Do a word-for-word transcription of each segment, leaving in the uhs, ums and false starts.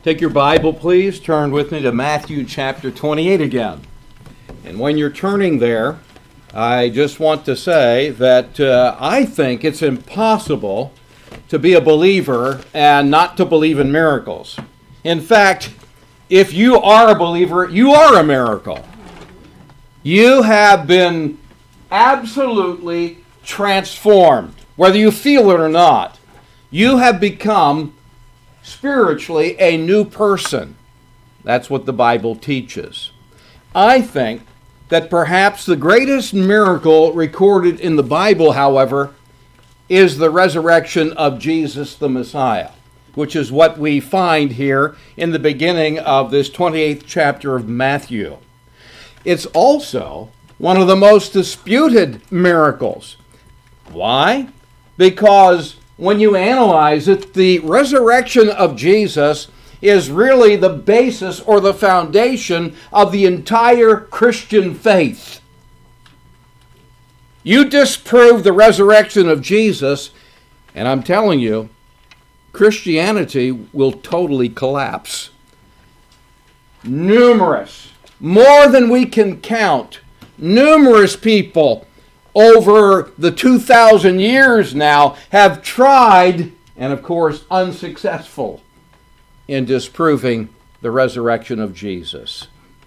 Take your Bible, please. Turn with me to Matthew chapter twenty-eight again. And when you're turning there, I just want to say that uh, I think it's impossible to be a believer and not to believe in miracles. In fact, if you are a believer, you are a miracle. You have been absolutely transformed, whether you feel it or not. You have become spiritually a new person. That's what the Bible teaches. I think that perhaps the greatest miracle recorded in the Bible, however, is the resurrection of Jesus the Messiah, which is what we find here in the beginning of this twenty-eighth chapter of Matthew. It's also one of the most disputed miracles. Why? Because when you analyze it, the resurrection of Jesus is really the basis or the foundation of the entire Christian faith. You disprove the resurrection of Jesus, and I'm telling you, Christianity will totally collapse. Numerous, more than we can count, numerous people over the two thousand years now have tried, and of course unsuccessful, in disproving the resurrection of Jesus.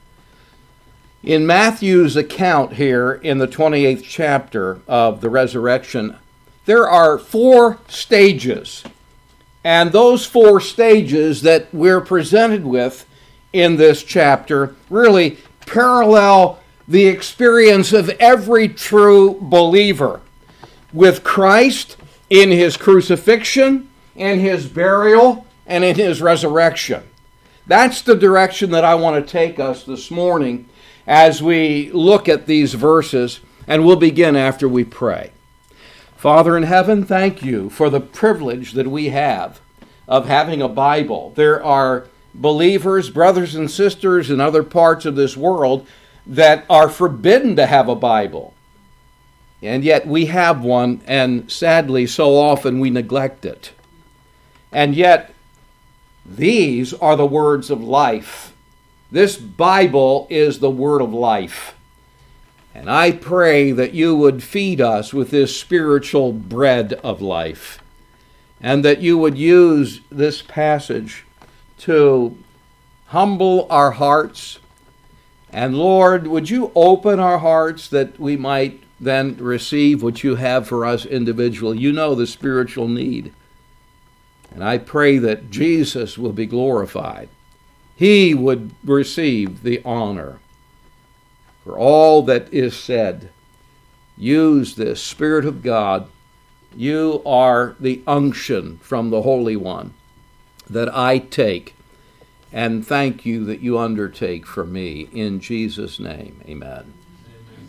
In Matthew's account here in the twenty-eighth chapter of the resurrection, there are four stages. And those four stages that we're presented with in this chapter really parallel the experience of every true believer with Christ in his crucifixion, in his burial, and in his resurrection. That's the direction that I want to take us this morning as we look at these verses, and we'll begin after we pray. Father in heaven, thank you for the privilege that we have of having a Bible. There are believers, brothers and sisters in other parts of this world that are forbidden to have a Bible. And yet we have one, and sadly, so often we neglect it. And yet, these are the words of life. This Bible is the word of life. And I pray that you would feed us with this spiritual bread of life, and that you would use this passage to humble our hearts. And Lord, would you open our hearts that we might then receive what you have for us individually? You know the spiritual need. And I pray that Jesus will be glorified. He would receive the honor for all that is said. Use this, Spirit of God. You are the unction from the Holy One that I take. And thank you that you undertake for me. In Jesus' name, amen. Amen.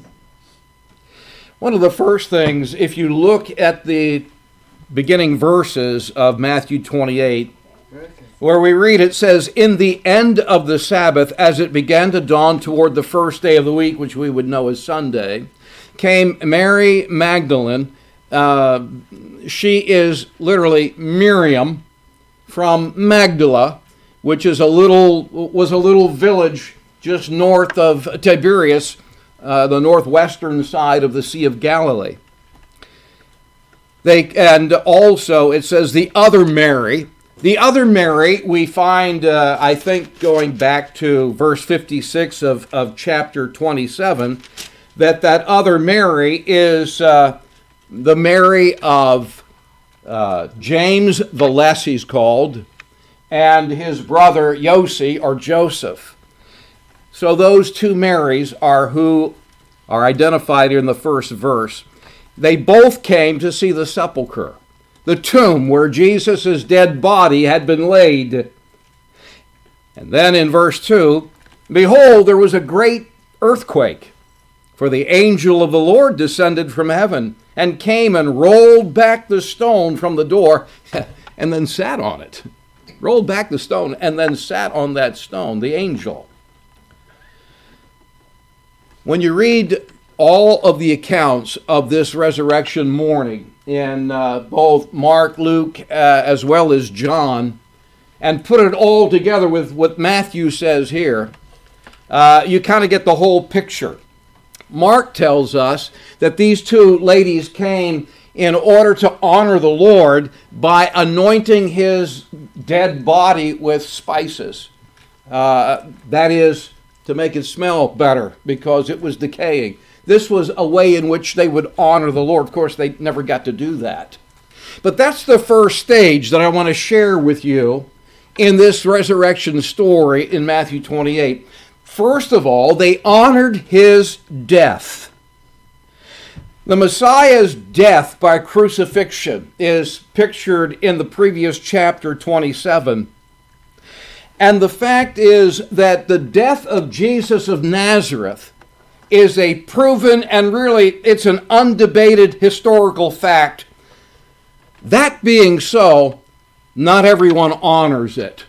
One of the first things, if you look at the beginning verses of Matthew twenty-eight, where we read, it says, "In the end of the Sabbath, as it began to dawn toward the first day of the week," which we would know as Sunday, "came Mary Magdalene." Uh, she is literally Miriam from Magdala, which is a little was a little village just north of Tiberias, uh, the northwestern side of the Sea of Galilee. They and also it says the other Mary. The other Mary we find, uh, I think, going back to verse fifty-six of, of chapter twenty-seven, that that other Mary is uh, the Mary of uh, James the Less, he's called, and his brother Yossi, or Joseph. So those two Marys are who are identified in the first verse. They both came to see the sepulchre, the tomb where Jesus' dead body had been laid. And then in verse two, "Behold, there was a great earthquake, for the angel of the Lord descended from heaven and came and rolled back the stone from the door and then sat on it." Rolled back the stone and then sat on that stone, the angel. When you read all of the accounts of this resurrection morning in uh, both Mark, Luke, uh, as well as John, and put it all together with what Matthew says here, uh, you kind of get the whole picture. Mark tells us that these two ladies came in order to honor the Lord by anointing his dead body with spices. Uh, that is, to make it smell better because it was decaying. This was a way in which they would honor the Lord. Of course, they never got to do that. But that's the first stage that I want to share with you in this resurrection story in Matthew twenty-eight. First of all, they honored his death. The Messiah's death by crucifixion is pictured in the previous chapter twenty-seven. And the fact is that the death of Jesus of Nazareth is a proven and really it's an undebated historical fact. That being so, not everyone honors it.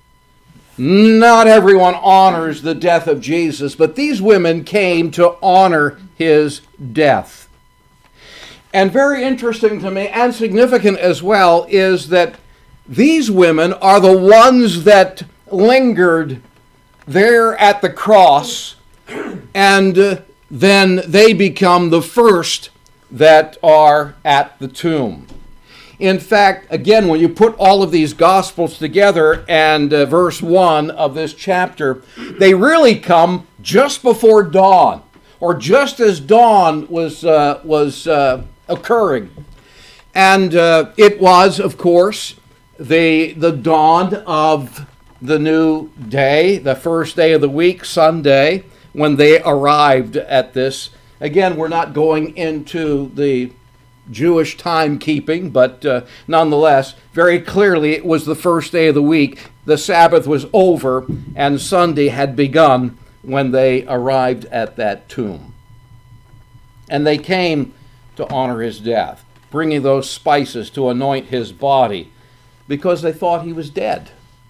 Not everyone honors the death of Jesus, but these women came to honor his death. And very interesting to me and significant as well is that these women are the ones that lingered there at the cross, and uh, then they become the first that are at the tomb. In fact, again, when you put all of these Gospels together and uh, verse one of this chapter, they really come just before dawn, or just as dawn was, uh, was uh, occurring. And uh, it was, of course, the, the dawn of the new day, the first day of the week, Sunday, when they arrived at this. Again, we're not going into the Jewish timekeeping, but uh, nonetheless, very clearly it was the first day of the week. The Sabbath was over, and Sunday had begun when they arrived at that tomb. And they came to honor his death, bringing those spices to anoint his body, because they thought he was dead.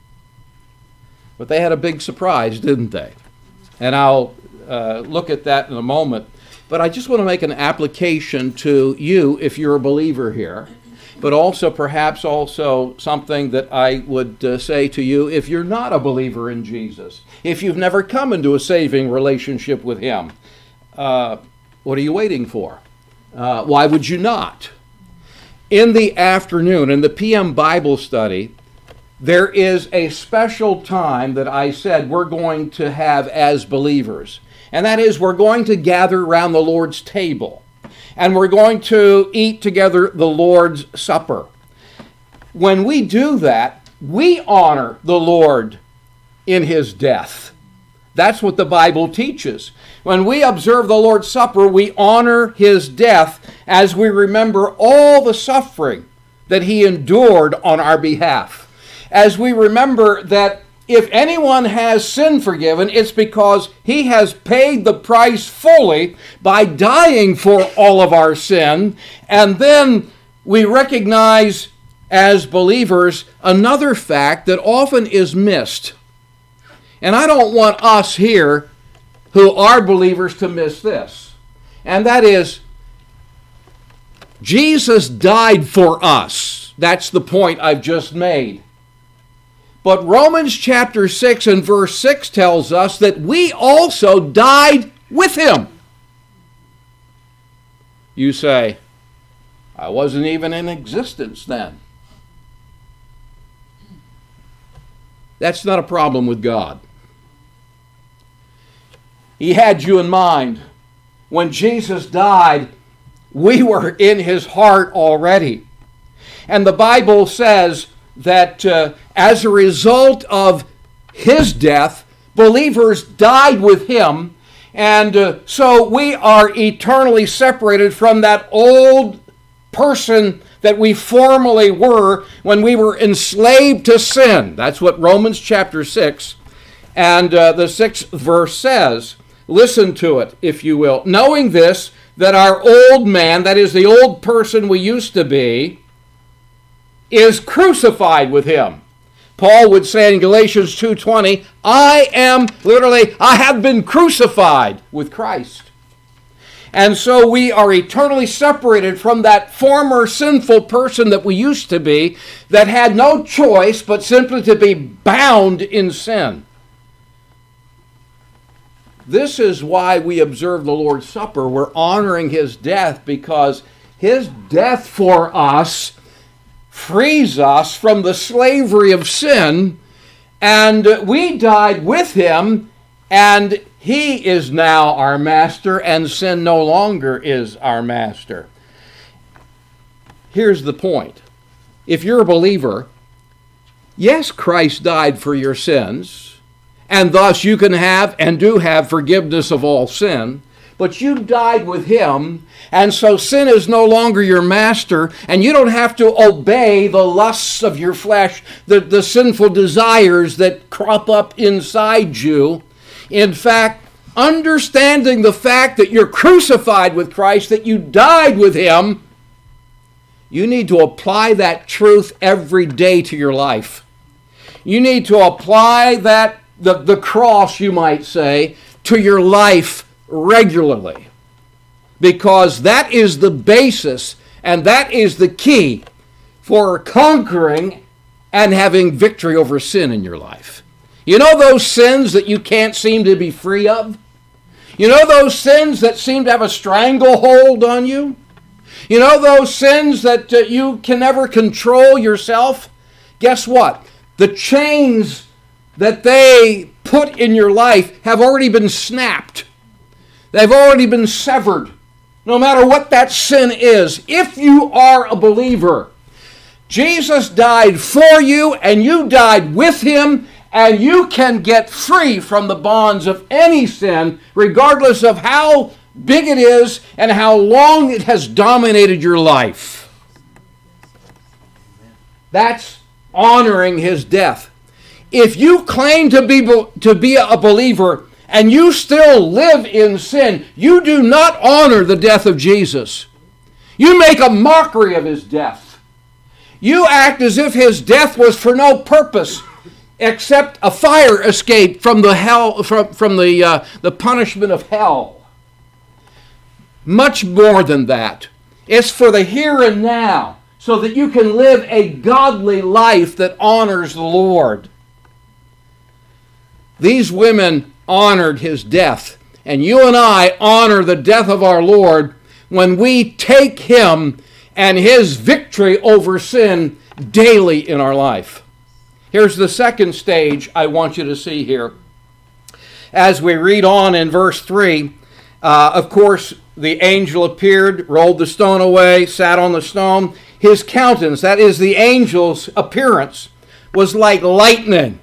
But they had a big surprise, didn't they? And I'll uh, look at that in a moment. But I just want to make an application to you if you're a believer here, but also perhaps also something that I would uh, say to you if you're not a believer in Jesus, if you've never come into a saving relationship with him. Uh, what are you waiting for? Uh, why would you not? In the afternoon, in the P M Bible study, there is a special time that I said we're going to have as believers. And that is we're going to gather around the Lord's table. And we're going to eat together the Lord's Supper. When we do that, we honor the Lord in his death. That's what the Bible teaches. When we observe the Lord's Supper, we honor his death as we remember all the suffering that he endured on our behalf. As we remember that if anyone has sin forgiven, it's because he has paid the price fully by dying for all of our sin. And then we recognize as believers another fact that often is missed. And I don't want us here who are believers to miss this. And that is, Jesus died for us. That's the point I've just made. But Romans chapter six and verse six tells us that we also died with him. You say, I wasn't even in existence then. That's not a problem with God. He had you in mind. When Jesus died, we were in his heart already. And the Bible says that uh, as a result of his death, believers died with him, and uh, so we are eternally separated from that old person that we formerly were when we were enslaved to sin. That's what Romans chapter six and uh, the sixth verse says. Listen to it, if you will. Knowing this, that our old man, that is the old person we used to be, is crucified with him. Paul would say in Galatians two twenty, I am, literally, I have been crucified with Christ. And so we are eternally separated from that former sinful person that we used to be, that had no choice but simply to be bound in sin. This is why we observe the Lord's Supper. We're honoring his death, because his death for us frees us from the slavery of sin, and we died with him, and he is now our master, and sin no longer is our master. Here's the point. If you're a believer, yes, Christ died for your sins, and thus you can have and do have forgiveness of all sin, but you died with him, and so sin is no longer your master, and you don't have to obey the lusts of your flesh, the, the sinful desires that crop up inside you. In fact, understanding the fact that you're crucified with Christ, that you died with him, you need to apply that truth every day to your life. You need to apply that, the, the cross, you might say, to your life regularly. Because that is the basis and that is the key for conquering and having victory over sin in your life. You know those sins that you can't seem to be free of? You know those sins that seem to have a stranglehold on you? You know those sins that uh, you can never control yourself? Guess what? The chains that they put in your life have already been snapped. They've already been severed. No matter what that sin is, if you are a believer, Jesus died for you and you died with him, and you can get free from the bonds of any sin, regardless of how big it is and how long it has dominated your life. That's honoring his death. If you claim to be, to be a believer and you still live in sin, you do not honor the death of Jesus. You make a mockery of his death. You act as if his death was for no purpose except a fire escape from the hell, from, from the, uh, the punishment of hell. Much more than that. It's for the here and now, so that you can live a godly life that honors the Lord. These women honored his death, and you and I honor the death of our Lord when we take him and his victory over sin daily in our life. Here's the second stage I want you to see here. As we read on in verse three, uh, of course, the angel appeared, rolled the stone away, sat on the stone. His countenance, that is the angel's appearance, was like lightning.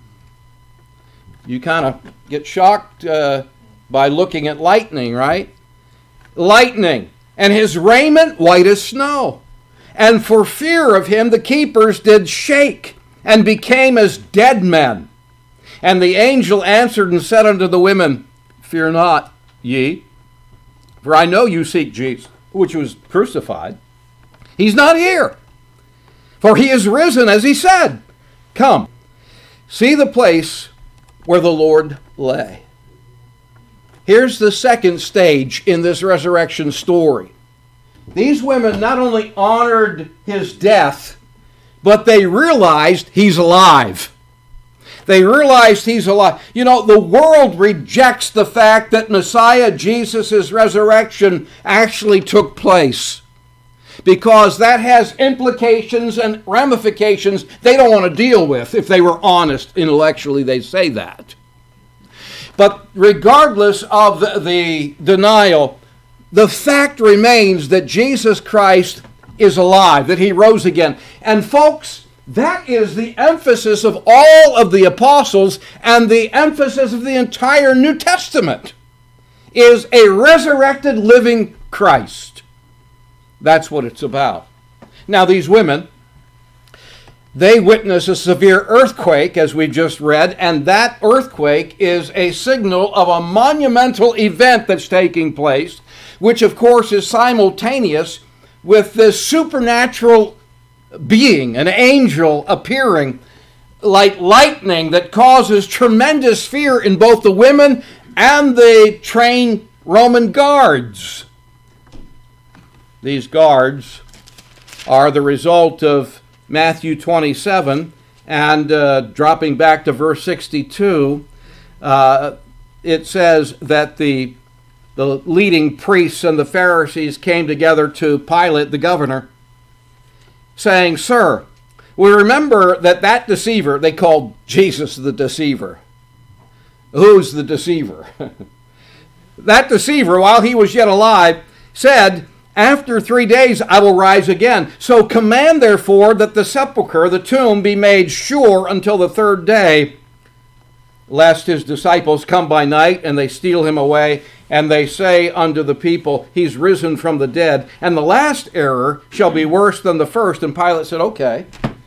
You kind of get shocked uh, by looking at lightning, right? Lightning. And his raiment white as snow. And for fear of him, the keepers did shake and became as dead men. And the angel answered and said unto the women, Fear not, ye, for I know you seek Jesus, which was crucified. He's not here, for he is risen, as he said. Come, see the place where the Lord lay. Here's the second stage in this resurrection story. These women not only honored his death, but they realized he's alive. They realized he's alive. You know, the world rejects the fact that Messiah Jesus' resurrection actually took place, because that has implications and ramifications they don't want to deal with. If they were honest intellectually, they'd say that. But regardless of the, the denial, the fact remains that Jesus Christ is alive, that he rose again. And folks, that is the emphasis of all of the apostles and the emphasis of the entire New Testament, is a resurrected living Christ. That's what it's about. Now, these women, they witness a severe earthquake, as we just read, and that earthquake is a signal of a monumental event that's taking place, which, of course, is simultaneous with this supernatural being, an angel appearing like lightning that causes tremendous fear in both the women and the trained Roman guards. These guards are the result of Matthew twenty-seven, and uh, dropping back to verse sixty-two, uh, it says that the, the leading priests and the Pharisees came together to Pilate, the governor, saying, "Sir, we remember that that deceiver," they called Jesus the deceiver. Who's the deceiver? That deceiver, while he was yet alive, said, "After three days I will rise again. So command, therefore, that the sepulchre, the tomb, be made sure until the third day, lest his disciples come by night and they steal him away, and they say unto the people, He's risen from the dead. And the last error shall be worse than the first." And Pilate said, "Okay,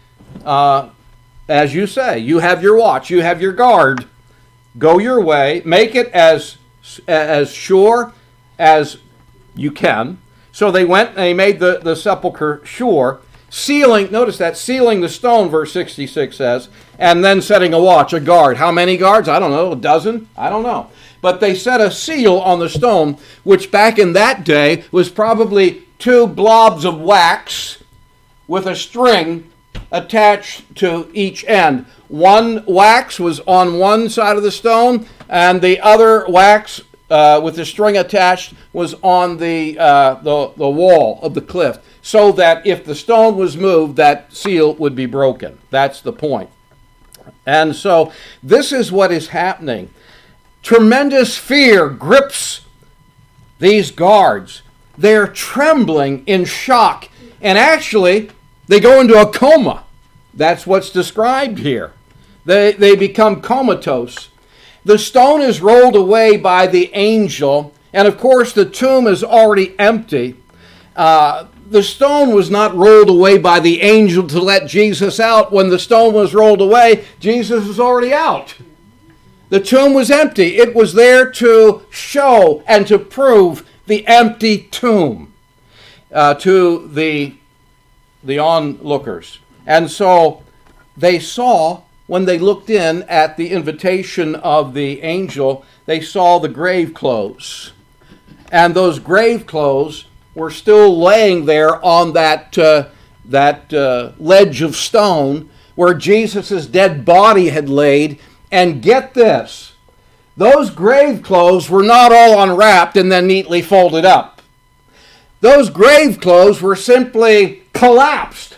uh, as you say, you have your watch, you have your guard. Go your way, make it as, as sure as you can." So they went and they made the, the sepulchre sure, sealing, notice that, sealing the stone, verse sixty-six says, and then setting a watch, a guard. How many guards? I don't know, a dozen? I don't know. But they set a seal on the stone, which back in that day was probably two blobs of wax with a string attached to each end. One wax was on one side of the stone, and the other wax uh, with the string attached was on the, uh, the, the wall of the cliff, so that if the stone was moved, that seal would be broken. That's the point. And so this is what is happening. Tremendous fear grips these guards. They're trembling in shock, and actually they go into a coma. That's what's described here. They, they become comatose. The stone is rolled away by the angel, and of course the tomb is already empty. Uh, the stone was not rolled away by the angel to let Jesus out. When the stone was rolled away, Jesus was already out. The tomb was empty. It was there to show and to prove the empty tomb uh, to the, the onlookers. And so they saw, when they looked in at the invitation of the angel, they saw the grave clothes. And those grave clothes were still laying there on that, uh, that uh, ledge of stone where Jesus' dead body had laid. And get this, those grave clothes were not all unwrapped and then neatly folded up. Those grave clothes were simply collapsed,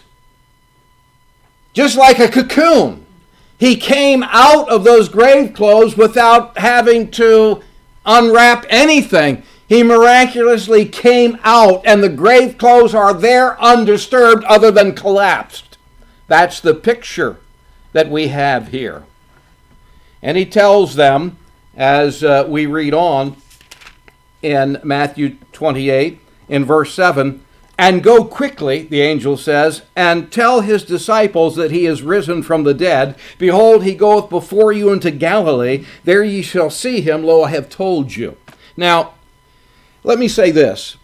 just like a cocoon. He came out of those grave clothes without having to unwrap anything. He miraculously came out, and the grave clothes are there undisturbed other than collapsed. That's the picture that we have here. And he tells them, as uh, we read on in Matthew twenty-eight, in verse seven, "And go quickly," the angel says, "and tell his disciples that he is risen from the dead. Behold, he goeth before you into Galilee. There ye shall see him. Lo, I have told you." Now, let me say this.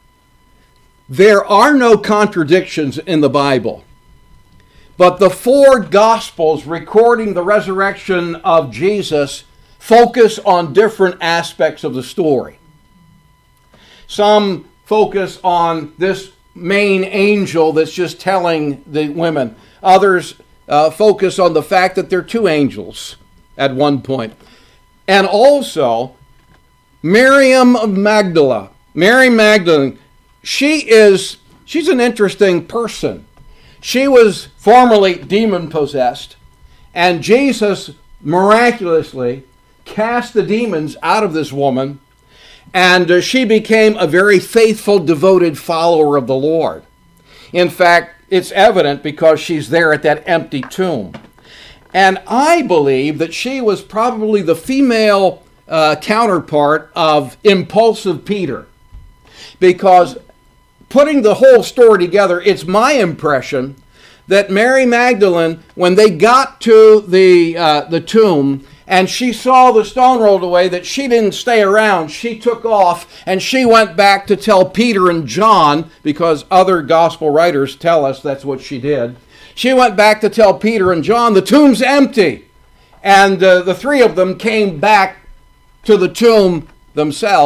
There are no contradictions in the Bible. But the four Gospels recording the resurrection of Jesus focus on different aspects of the story. Some focus on this main angel that's just telling the women. Others uh, focus on the fact that there are two angels at one point. And also, Miriam of Magdala. Mary Magdalene, she is, she's an interesting person. She was formerly demon-possessed, and Jesus miraculously cast the demons out of this woman, and uh, she became a very faithful, devoted follower of the Lord. In fact, it's evident because she's there at that empty tomb. And I believe that she was probably the female uh, counterpart of impulsive Peter, because putting the whole story together, it's my impression that Mary Magdalene, when they got to the uh, the tomb and she saw the stone rolled away, that she didn't stay around. She took off and she went back to tell Peter and John, because other gospel writers tell us that's what she did. She went back to tell Peter and John, the tomb's empty. And uh, the three of them came back to the tomb themselves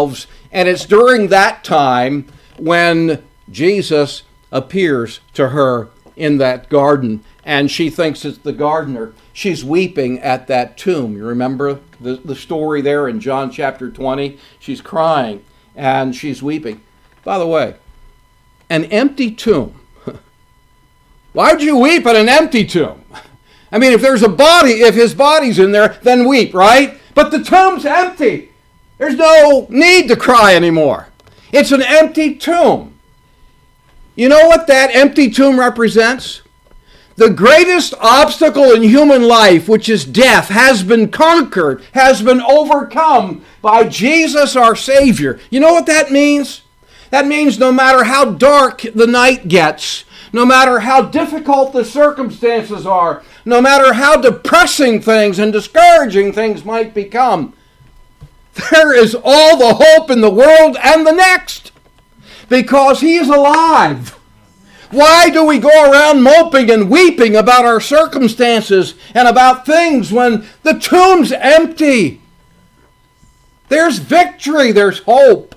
And it's during that time when Jesus appears to her in that garden, and she thinks it's the gardener. She's weeping at that tomb. You remember the, the story there in John chapter twenty? She's crying and she's weeping. By the way, an empty tomb. Why would you weep at an empty tomb? I mean, if there's a body, if his body's in there, then weep, right? But the tomb's empty. There's no need to cry anymore. It's an empty tomb. You know what that empty tomb represents? The greatest obstacle in human life, which is death, has been conquered, has been overcome by Jesus our Savior. You know what that means? That means no matter how dark the night gets, no matter how difficult the circumstances are, no matter how depressing things and discouraging things might become, there is all the hope in the world and the next, because He is alive. Why do we go around moping and weeping about our circumstances and about things when the tomb's empty? There's victory, there's hope.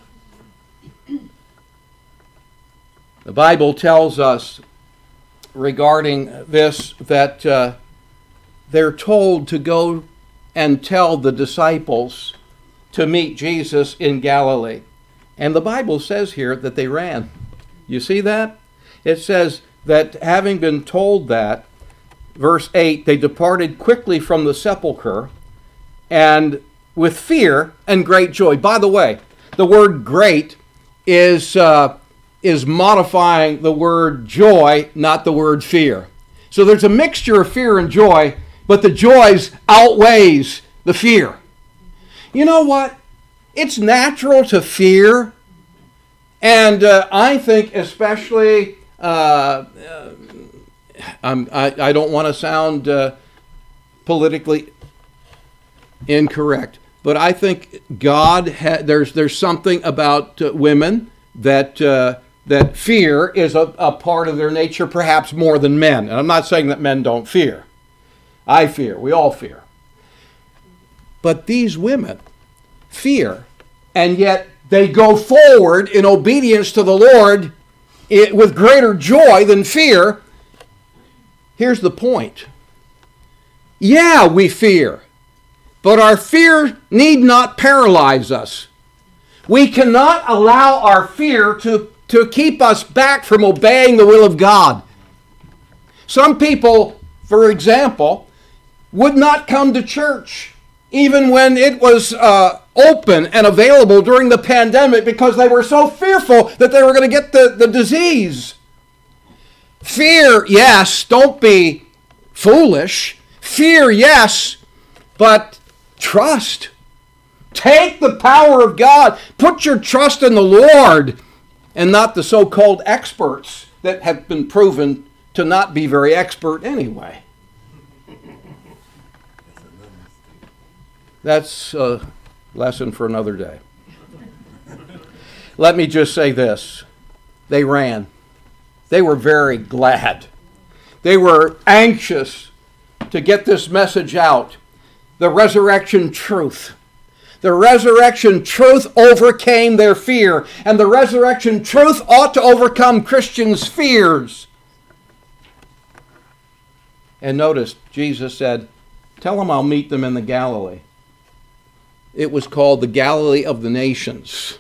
The Bible tells us regarding this that uh, they're told to go and tell the disciples to meet Jesus in Galilee. And the Bible says here that they ran. You see that? It says that having been told that, verse eight, they departed quickly from the sepulchre and with fear and great joy. By the way, the word great is, uh, is modifying the word joy, not the word fear. So there's a mixture of fear and joy, but the joy outweighs the fear. You know what? It's natural to fear. And uh, I think especially... Uh, uh, I'm, I, I don't want to sound uh, politically incorrect, but I think God ha- there's there's something about uh, women that uh, that fear is a, a part of their nature, perhaps more than men. And I'm not saying that men don't fear. I fear. We all fear. But these women fear, and yet they go forward in obedience to the Lord It, with greater joy than fear. Here's the point. Yeah, we fear, but our fear need not paralyze us. We cannot allow our fear to, to keep us back from obeying the will of God. Some people, for example, would not come to church even when it was uh, open and available during the pandemic because they were so fearful that they were going to get the, the disease. Fear, yes, don't be foolish. Fear, yes, but trust. Take the power of God. Put your trust in the Lord and not the so-called experts that have been proven to not be very expert anyway. That's a lesson for another day. Let me just say this. They ran. They were very glad. They were anxious to get this message out. The resurrection truth. The resurrection truth overcame their fear, and the resurrection truth ought to overcome Christians' fears. And notice, Jesus said, tell them I'll meet them in the Galilee. It was called the Galilee of the Nations.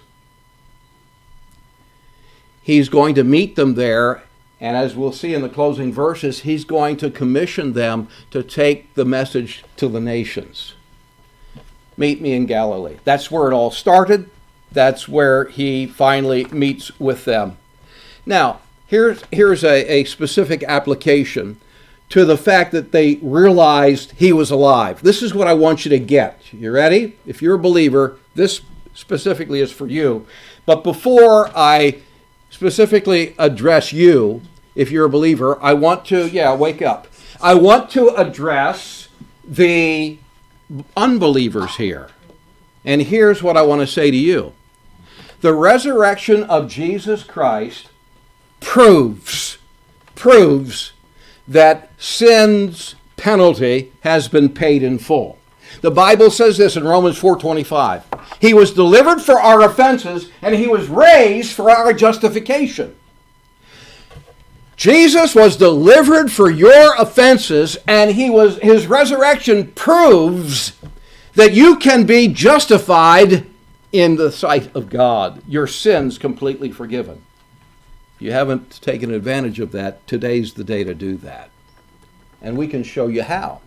He's going to meet them there, and as we'll see in the closing verses, he's going to commission them to take the message to the nations. Meet me in Galilee. That's where it all started. That's where he finally meets with them. Now, here's, here's a, a specific application to the fact that they realized he was alive. This is what I want you to get. You ready? If you're a believer, this specifically is for you. But before I specifically address you, if you're a believer, I want to, yeah, wake up. I want to address the unbelievers here. And here's what I want to say to you. The resurrection of Jesus Christ proves, proves that sin's penalty has been paid in full. The Bible says this in Romans four twenty-five. He was delivered for our offenses, and he was raised for our justification. Jesus was delivered for your offenses, and he was his resurrection proves that you can be justified in the sight of God. Your sins completely forgiven. If you haven't taken advantage of that, today's the day to do that. And we can show you how.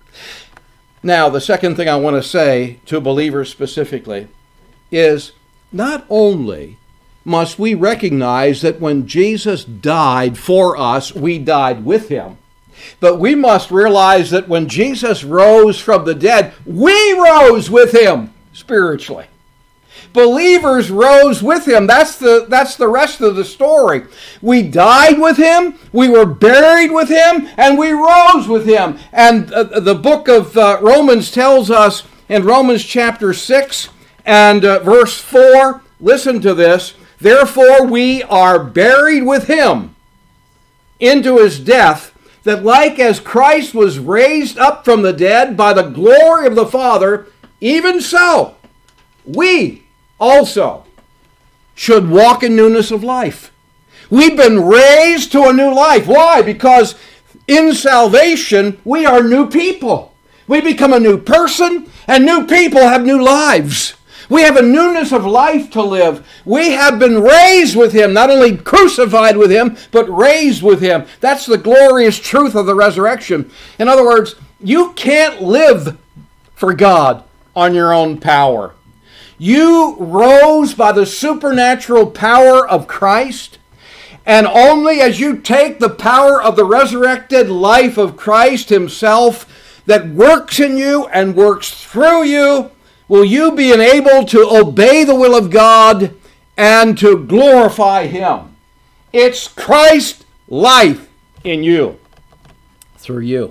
Now, the second thing I want to say to believers specifically is not only must we recognize that when Jesus died for us, we died with him, but we must realize that when Jesus rose from the dead, we rose with him spiritually. Believers rose with him. That's the, that's the rest of the story. We died with him, we were buried with him, and we rose with him. And uh, the book of uh, Romans tells us in Romans chapter six and uh, verse four, listen to this, therefore we are buried with him into his death, that like as Christ was raised up from the dead by the glory of the Father, even so we also should walk in newness of life. We've been raised to a new life. Why? Because in salvation, we are new people. We become a new person, and new people have new lives. We have a newness of life to live. We have been raised with him, not only crucified with him, but raised with him. That's the glorious truth of the resurrection. In other words, you can't live for God on your own power. You rose by the supernatural power of Christ, and only as you take the power of the resurrected life of Christ himself that works in you and works through you, will you be enabled to obey the will of God and to glorify him. It's Christ's life in you, through you.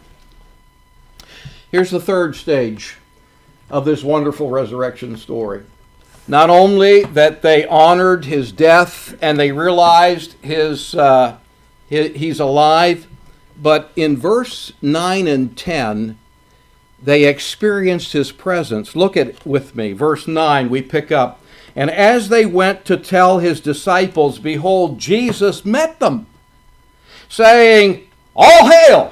Here's the third stage of this wonderful resurrection story. Not only that they honored his death and they realized his, uh, he, he's alive, but in verse nine and ten, they experienced his presence. Look at it with me. Verse nine, we pick up. And as they went to tell his disciples, behold, Jesus met them, saying, all hail!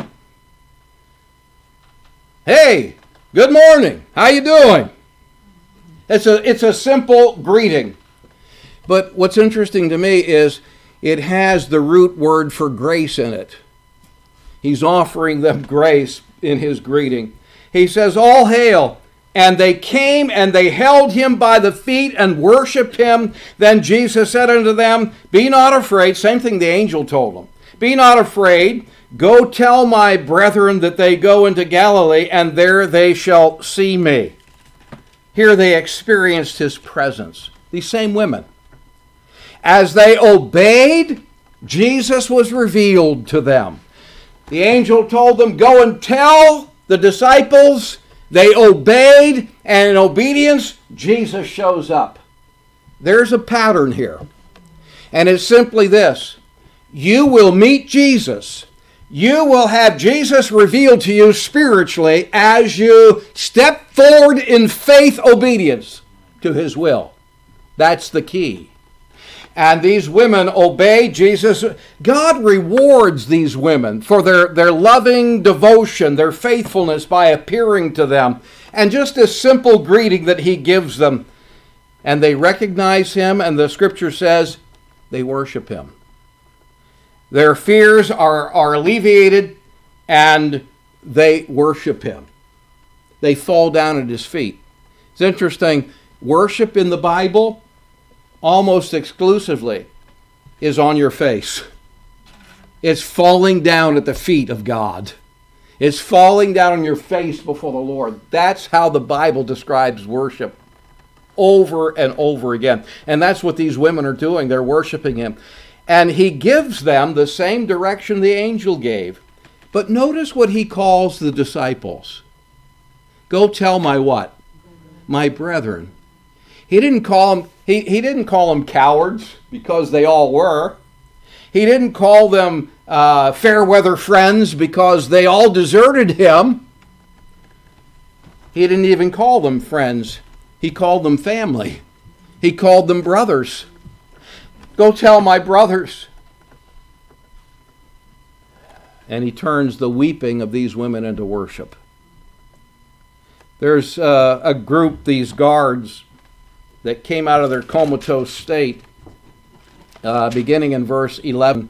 Hey, good morning. How you doing? It's a, it's a simple greeting. But what's interesting to me is it has the root word for grace in it. He's offering them grace in his greeting. He says, all hail. And they came and they held him by the feet and worshipped him. Then Jesus said unto them, be not afraid. Same thing the angel told them. Be not afraid. Go tell my brethren that they go into Galilee, and there they shall see me. Here they experienced his presence. These same women. As they obeyed, Jesus was revealed to them. The angel told them, go and tell the disciples. They obeyed, and in obedience, Jesus shows up. There's a pattern here. And it's simply this. You will meet Jesus. You will have Jesus revealed to you spiritually as you step forward in faith obedience to his will. That's the key. And these women obey Jesus. God rewards these women for their, their loving devotion, their faithfulness by appearing to them. And just this simple greeting that he gives them. And they recognize him, and the scripture says they worship him. Their fears are, are alleviated, and they worship him. They fall down at his feet. It's interesting, worship in the Bible almost exclusively is on your face. It's falling down at the feet of God. It's falling down on your face before the Lord. That's how the Bible describes worship over and over again. And that's what these women are doing. They're worshiping him. And he gives them the same direction the angel gave. But notice what he calls the disciples. Go tell my what? My brethren. He didn't call them, he, he didn't call them cowards, because they all were. He didn't call them uh, fair weather friends, because they all deserted him. He didn't even call them friends. He called them family. He called them brothers. Go tell my brothers. And he turns the weeping of these women into worship. There's uh, a group, these guards, that came out of their comatose state, uh, beginning in verse eleven.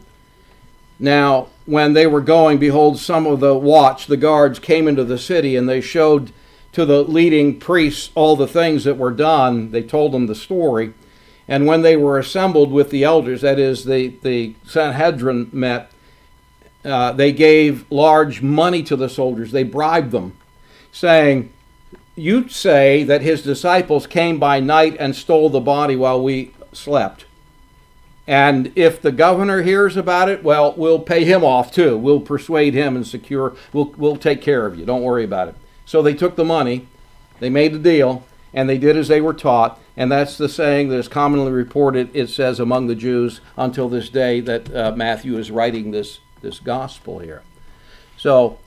Now, when they were going, behold, some of the watch, the guards, came into the city, and they showed to the leading priests all the things that were done. They told them the story. And when they were assembled with the elders, that is, the, the Sanhedrin met, uh, they gave large money to the soldiers. They bribed them, saying, you say that his disciples came by night and stole the body while we slept. And if the governor hears about it, well, we'll pay him off too. We'll persuade him and secure, we'll, we'll take care of you. Don't worry about it. So they took the money, they made the deal, and they did as they were taught. And that's the saying that is commonly reported, it says, among the Jews until this day that uh, Matthew is writing this, this gospel here. So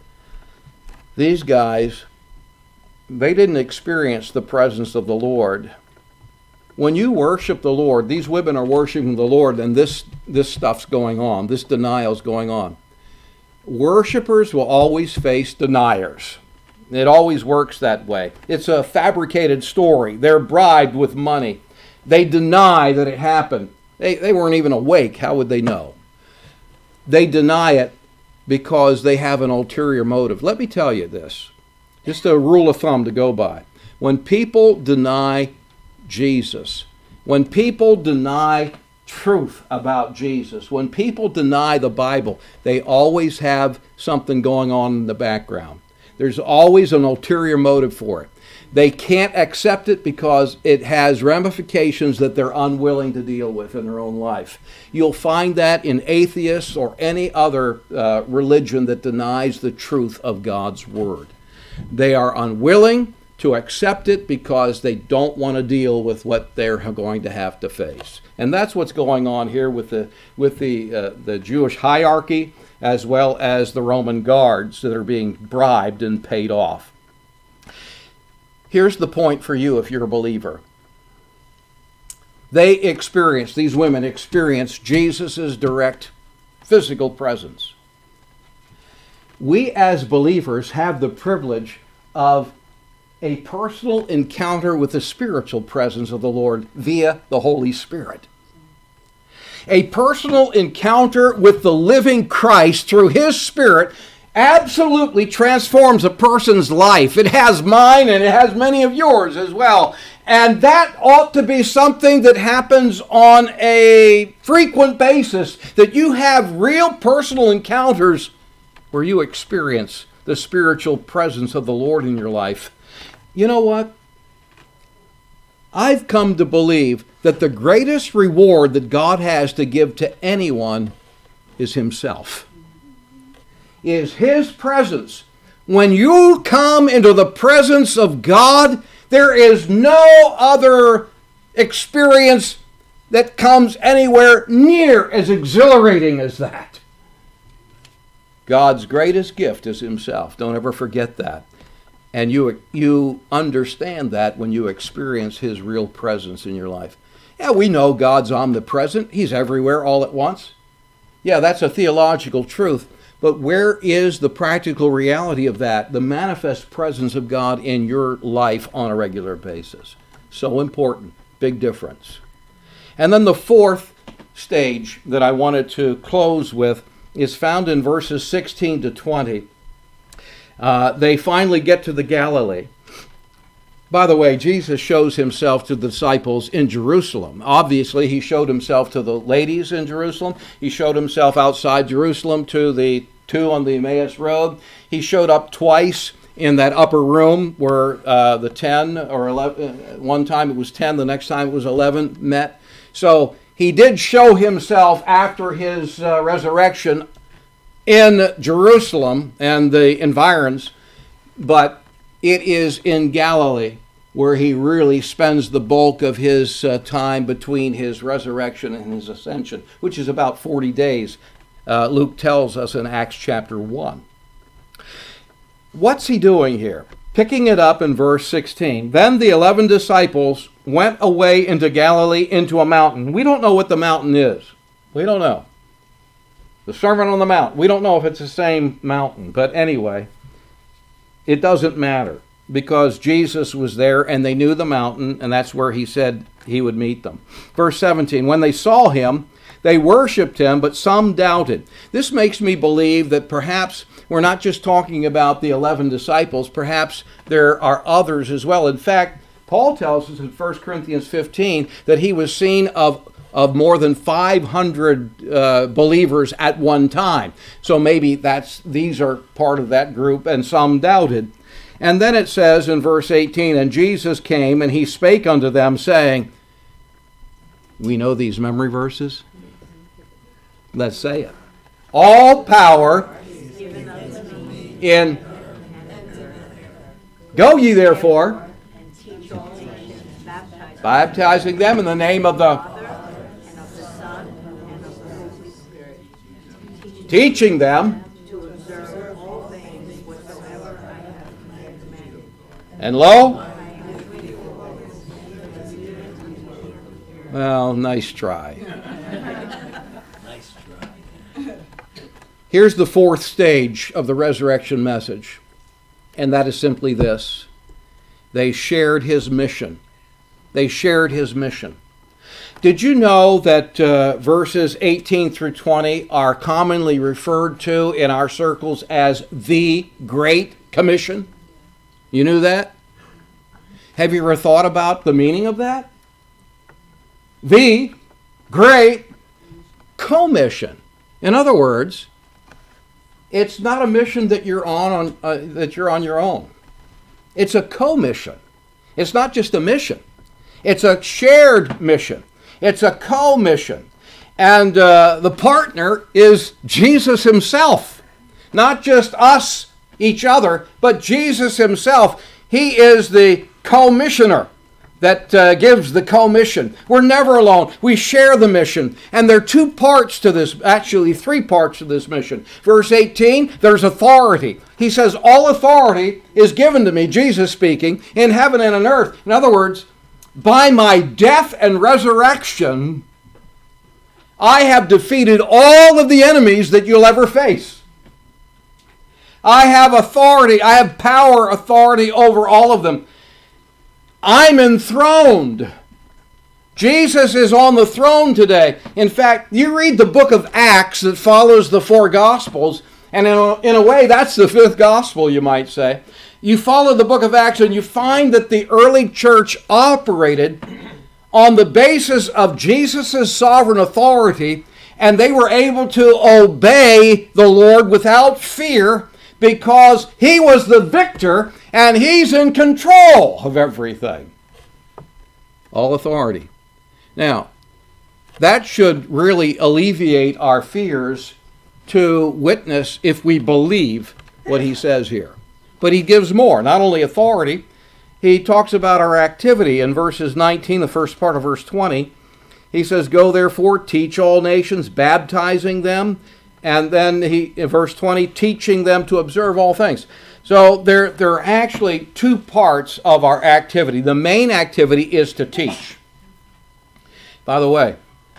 these guys, they didn't experience the presence of the Lord. When you worship the Lord, these women are worshiping the Lord, and this, this stuff's going on. This denial's going on. Worshipers will always face deniers. It always works that way. It's a fabricated story. They're bribed with money. They deny that it happened. They, they weren't even awake. How would they know? They deny it because they have an ulterior motive. Let me tell you this. Just a rule of thumb to go by. When people deny Jesus, when people deny truth about Jesus, when people deny the Bible, they always have something going on in the background. There's always an ulterior motive for it. They can't accept it because it has ramifications that they're unwilling to deal with in their own life. You'll find that in atheists or any other uh, religion that denies the truth of God's Word. They are unwilling to accept it because they don't want to deal with what they're going to have to face. And that's what's going on here with the with the uh, the Jewish hierarchy as well as the Roman guards that are being bribed and paid off. Here's the point for you if you're a believer. They experience, these women experience Jesus' direct physical presence. We as believers have the privilege of a personal encounter with the spiritual presence of the Lord via the Holy Spirit. A personal encounter with the living Christ through His Spirit absolutely transforms a person's life. It has mine and it has many of yours as well. And that ought to be something that happens on a frequent basis, that you have real personal encounters where you experience the spiritual presence of the Lord in your life. You know what? I've come to believe that the greatest reward that God has to give to anyone is Himself. Is His presence. When you come into the presence of God, there is no other experience that comes anywhere near as exhilarating as that. God's greatest gift is Himself. Don't ever forget that. And you you understand that when you experience His real presence in your life. Yeah, we know God's omnipresent. He's everywhere all at once. Yeah, that's a theological truth. But where is the practical reality of that? The manifest presence of God in your life on a regular basis. So important. Big difference. And then the fourth stage that I wanted to close with is found in verses sixteen to twenty. Uh, they finally get to the Galilee. By the way, Jesus shows Himself to the disciples in Jerusalem. Obviously, He showed Himself to the ladies in Jerusalem. He showed Himself outside Jerusalem to the two on the Emmaus Road. He showed up twice in that upper room where uh, the ten or eleven, one time it was ten, the next time it was eleven met. So He did show Himself after His uh, resurrection in Jerusalem and the environs, but it is in Galilee where He really spends the bulk of His uh, time between His resurrection and His ascension, which is about forty days, uh, Luke tells us in Acts chapter one. What's He doing here? Picking it up in verse sixteen, then the eleven disciples went away into Galilee into a mountain. We don't know what the mountain is. We don't know. The Sermon on the Mount. We don't know if it's the same mountain. But anyway, it doesn't matter because Jesus was there and they knew the mountain, and that's where he said he would meet them. Verse seventeen, when they saw him, they worshipped him, but some doubted. This makes me believe that perhaps we're not just talking about the eleven disciples. Perhaps there are others as well. In fact, Paul tells us in First Corinthians fifteen that he was seen of, of more than five hundred uh, believers at one time. So maybe that's these are part of that group, and some doubted. And then it says in verse eighteen, and Jesus came, and he spake unto them, saying, we know these memory verses? Let's say it. All power in, go ye therefore, baptizing them in the name of the, teaching them, and lo, well, nice try. Here's the fourth stage of the resurrection message, and that is simply this. They shared his mission. They shared his mission. Did you know that uh, verses eighteen through twenty are commonly referred to in our circles as the Great Commission? You knew that? Have you ever thought about the meaning of that? The Great Commission. In other words, it's not a mission that you're on, on uh, that you're on your own. It's a co-mission. It's not just a mission. It's a shared mission. It's a co-mission. And uh, the partner is Jesus himself. Not just us, each other, but Jesus himself. He is the co-missioner that uh, gives the co-mission. We're never alone. We share the mission. And there are two parts to this, actually three parts to this mission. Verse eighteen, there's authority. He says, all authority is given to me, Jesus speaking, in heaven and on earth. In other words, by my death and resurrection, I have defeated all of the enemies that you'll ever face. I have authority. I have power, authority over all of them. I'm enthroned. Jesus is on the throne today. In fact, you read the book of Acts that follows the four Gospels, and in a, in a way, that's the fifth Gospel, you might say. You follow the book of Acts, and you find that the early church operated on the basis of Jesus' sovereign authority, and they were able to obey the Lord without fear because he was the victor and he's in control of everything. All authority. Now, that should really alleviate our fears to witness if we believe what he says here. But he gives more, not only authority, he talks about our activity in verses nineteen, the first part of verse twenty. He says, go therefore, teach all nations, baptizing them, and then he, in verse twenty, teaching them to observe all things. So there, there are actually two parts of our activity. The main activity is to teach. By the way,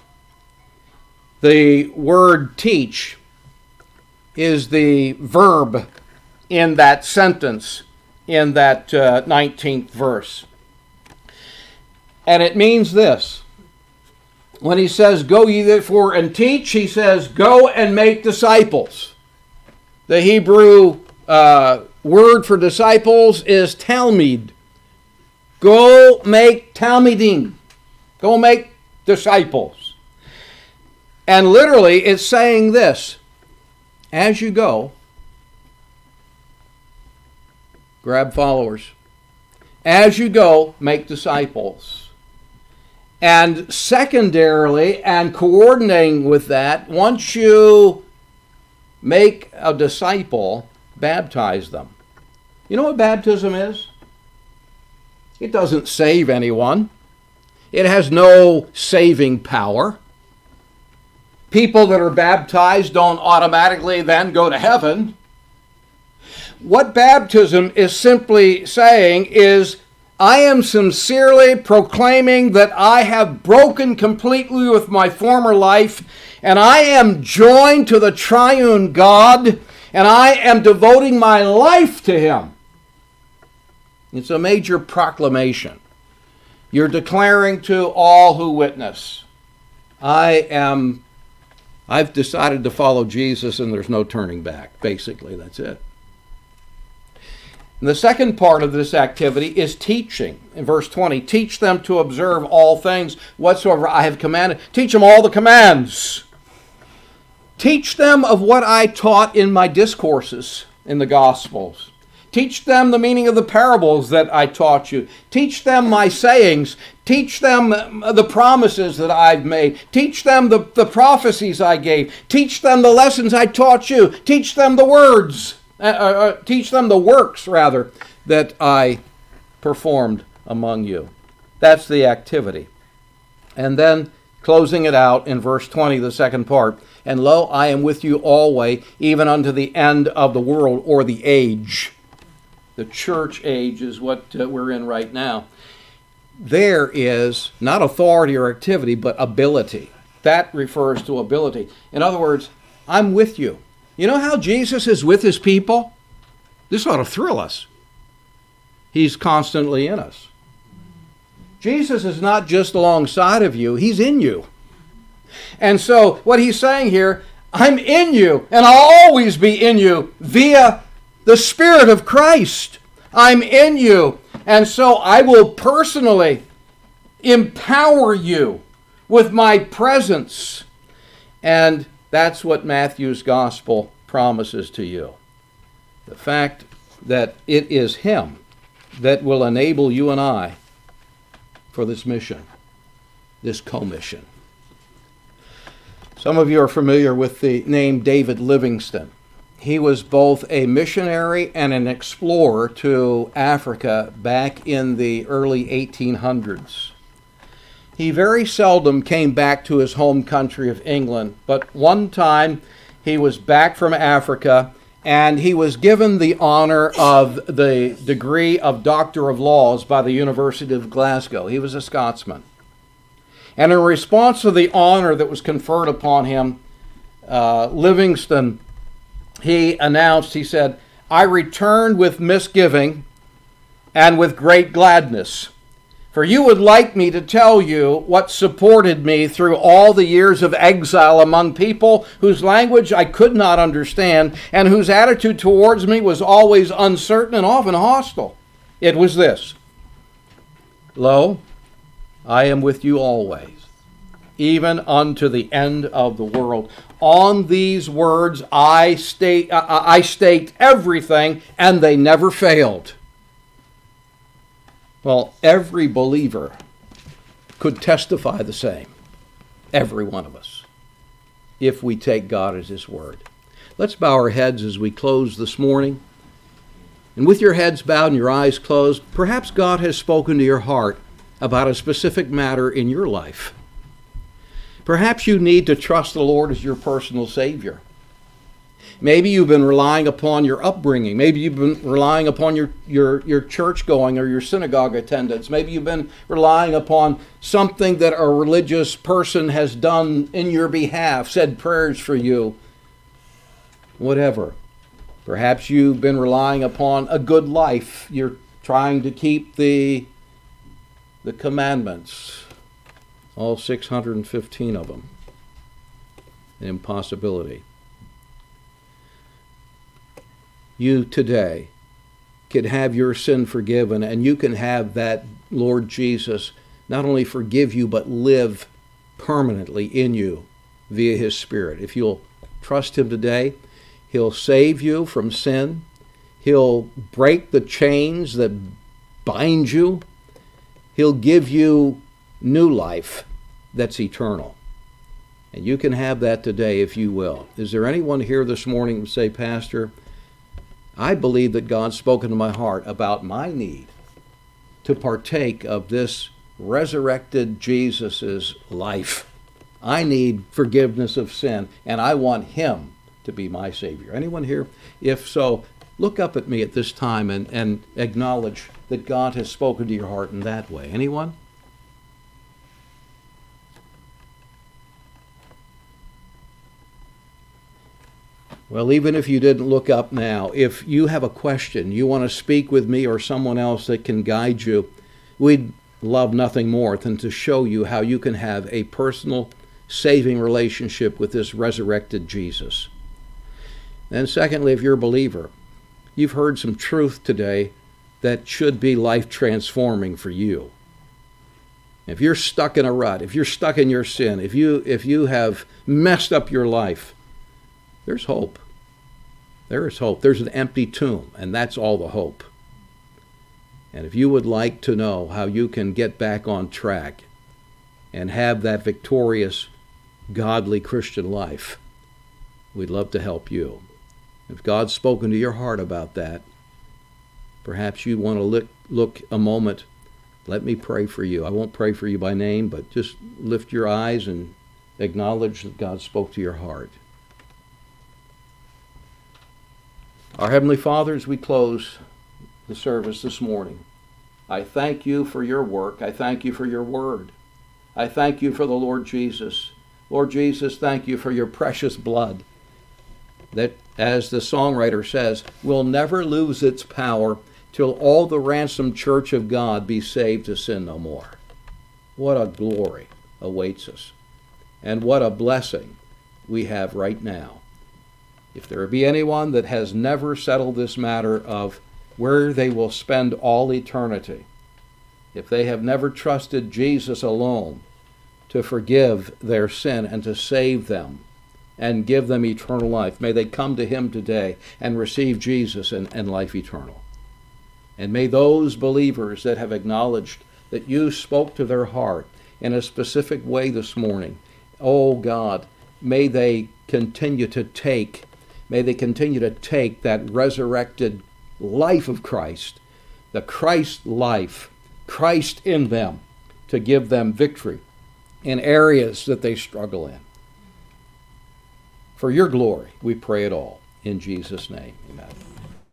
the word teach is the verb in that sentence, in that uh, nineteenth verse. And it means this. When he says, go ye therefore and teach, he says, go and make disciples. The Hebrew uh, word for disciples is talmid. Go make talmidim. Go make disciples. And literally it's saying this. As you go, grab followers. As you go, make disciples. And secondarily, and coordinating with that, once you make a disciple, baptize them. You know what baptism is? It doesn't save anyone. It has no saving power. People that are baptized don't automatically then go to heaven. what baptism is simply saying is, I am sincerely proclaiming that I have broken completely with my former life, and I am joined to the triune God, and I am devoting my life to Him. It's a major proclamation. You're declaring to all who witness, I am, I've decided to follow Jesus, and there's no turning back. Basically, that's it. And the second part of this activity is teaching. In verse twenty, teach them to observe all things whatsoever I have commanded. Teach them all the commands. Teach them of what I taught in my discourses in the Gospels. Teach them the meaning of the parables that I taught you. Teach them my sayings. Teach them the promises that I've made. Teach them the, the prophecies I gave. Teach them the lessons I taught you. Teach them the words. Uh, uh, teach them the works, rather, that I performed among you. That's the activity. And then, closing it out in verse twenty, the second part, and lo, I am with you always, even unto the end of the world, or the age. The church age is what uh, we're in right now. There is not authority or activity, but ability. That refers to ability. In other words, I'm with you. You know how Jesus is with His people? This ought to thrill us. He's constantly in us. Jesus is not just alongside of you, He's in you. And so what He's saying here, I'm in you, and I'll always be in you via the Spirit of Christ. I'm in you, and so I will personally empower you with my presence. And that's what Matthew's gospel promises to you. The fact that it is Him that will enable you and I for this mission, this commission. Some of you are familiar with the name David Livingstone. He was both a missionary and an explorer to Africa back in the early eighteen hundreds. He very seldom came back to his home country of England, but one time he was back from Africa and he was given the honor of the degree of Doctor of Laws by the University of Glasgow. He was a Scotsman. And in response to the honor that was conferred upon him, uh, Livingstone, he announced, he said, I returned with misgiving and with great gladness. For you would like me to tell you what supported me through all the years of exile among people whose language I could not understand and whose attitude towards me was always uncertain and often hostile. It was this: Lo, I am with you always, even unto the end of the world. On these words I state, I staked everything, and they never failed. Well, every believer could testify the same. Every one of us, if we take God as His word. Let's bow our heads as we close this morning. And with your heads bowed and your eyes closed, perhaps God has spoken to your heart about a specific matter in your life. Perhaps you need to trust the Lord as your personal Savior. Maybe you've been relying upon your upbringing. Maybe you've been relying upon your, your, your church going or your synagogue attendance. Maybe you've been relying upon something that a religious person has done in your behalf, said prayers for you, whatever. Perhaps you've been relying upon a good life. You're trying to keep the, the commandments, all six hundred fifteen of them. An impossibility. You today can have your sin forgiven, and you can have that Lord Jesus not only forgive you, but live permanently in you via His Spirit. If you'll trust Him today, He'll save you from sin. He'll break the chains that bind you. He'll give you new life that's eternal. And you can have that today if you will. Is there anyone here this morning who say, Pastor, I believe that God's spoken to my heart about my need to partake of this resurrected Jesus' life. I need forgiveness of sin, and I want Him to be my Savior. Anyone here? If so, Look up at me at this time and, and acknowledge that God has spoken to your heart in that way. Anyone? Well, even if you didn't look up now, if you have a question, you want to speak with me or someone else that can guide you, we'd love nothing more than to show you how you can have a personal, saving relationship with this resurrected Jesus. And secondly, if you're a believer, you've heard some truth today that should be life-transforming for you. If you're stuck in a rut, if you're stuck in your sin, if you if you have messed up your life, there's hope. There is hope. There's an empty tomb, and that's all the hope. And if you would like to know how you can get back on track and have that victorious, godly Christian life, we'd love to help you. If God's spoken to your heart about that, perhaps you want to look, look a moment. Let me pray for you. I won't pray for you by name, but just lift your eyes and acknowledge that God spoke to your heart. Our Heavenly Father, as we close the service this morning, I thank you for your work. I thank you for your word. I thank you for the Lord Jesus. Lord Jesus, thank you for your precious blood that, as the songwriter says, will never lose its power till all the ransomed church of God be saved to sin no more. What a glory awaits us, and what a blessing we have right now. If there be anyone that has never settled this matter of where they will spend all eternity, if they have never trusted Jesus alone to forgive their sin and to save them and give them eternal life, may they come to him today and receive Jesus and, and life eternal. And may those believers that have acknowledged that you spoke to their heart in a specific way this morning, oh God, may they continue to take May they continue to take that resurrected life of Christ, the Christ life, Christ in them, to give them victory in areas that they struggle in. For your glory, we pray it all. In Jesus' name, amen.